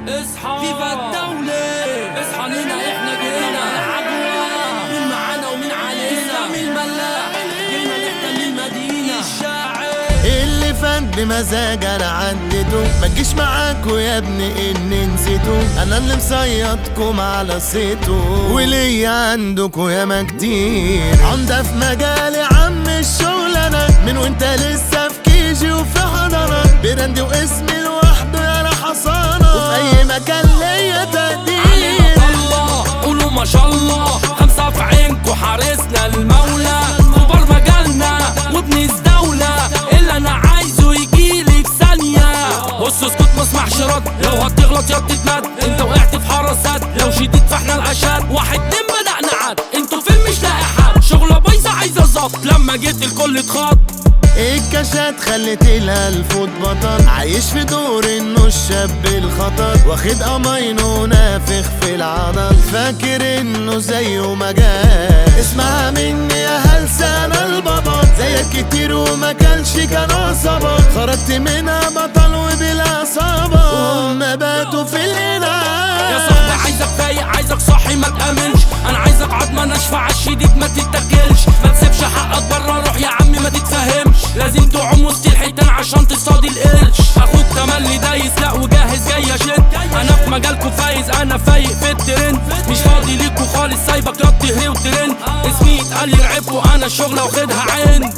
اصحى فيفا الدولة، اصحى لينا احنا جينا العجوة، مين معانا ومين علينا، مين الملاح جينا نحتل المدينة. الشاعر اللي فات بمزاج انا عدته، ما تجيش معاكوا يا ابني اني نسيته، انا اللي مصيدكم على صيته، وليا عندكوا ياما كتير عمدة في مجالي عم الشغل، انا من وانت لسه في كيجي وفي حضانة، براندي واسمي لوحده يا حصانة، وفي اي مكان ليا تقدير. الله قولوا ما شاء الله، خمسة في عينكوا حارسنا المولى، كبار مجالنا وابن دولة، اللي انا عايزه يجيلي في ثانية. بص اسكت ما اسمعش رد، لو هتغلط يا بتتمد، انت وقعت في حراسات، لو شديد فاحنا الاشد، واحد اتنين بدأنا عد، انتوا فين مش لاقي حد، شغلة بايظة عايزة ظبط، لما جيت الكل اتخض. الكاشات خلت الهلفوت بطل، عايش في دور انه الشاب الخطر، واخد امين ونافخ في العضل، فاكر انه زيه مجال، اسمعها مني يا هلسة انا البطل، زيك كتير وما كانش كان عصبة، خرجت منها بطل وبلا صبر، وهم باتوا في الانعام. يا صاحبي عايزك فايق، عايزك صاحي ما تأمنش، انا عايزك عضمة ناشفة عالشديد ما تتاكلش، ما تسيبش حقك برا، روح يا عمي ما تتفهمش، لازم تعوم وسط الحيتان عشان تصطاد القرش، اخوك تملي دايس لا وجاهز جاي اشد، انا في مجالكوا فايز، انا فايق في الترند، مش فاضي ليكوا خالص سايبك يا تهري وترند، اسمي اتقال يرعبكوا انا الشغلة واخدها عند،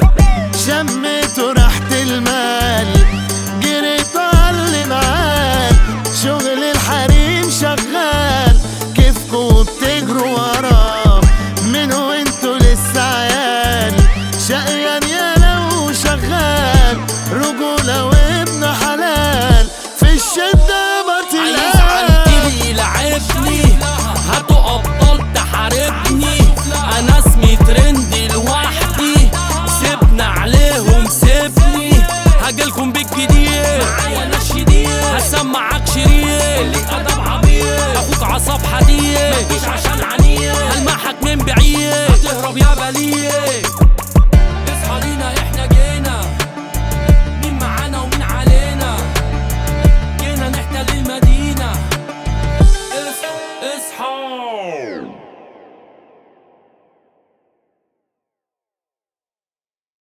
شميت وريحة المال جريت على معاك، شغل الحريم شغال كيفكوا بتجروا وراه، من وانتوا لسه عيال، شقيان يا لو شغال، رجولة وابن حلال، في الشدة بطلال. عايز عنتي يلعبني، هاتوا ابطال تحاربني، انا اسمي ترند لوحدي، سيبنا عليهم سيبني، هاجيلكم بالجديد معايا ناس شديد، هسمعك شريط ليك ادب عبيط، اخوك عصاب حديد مفيش عشان عنيد، هلمحك من بعيد هتهرب يا بليد.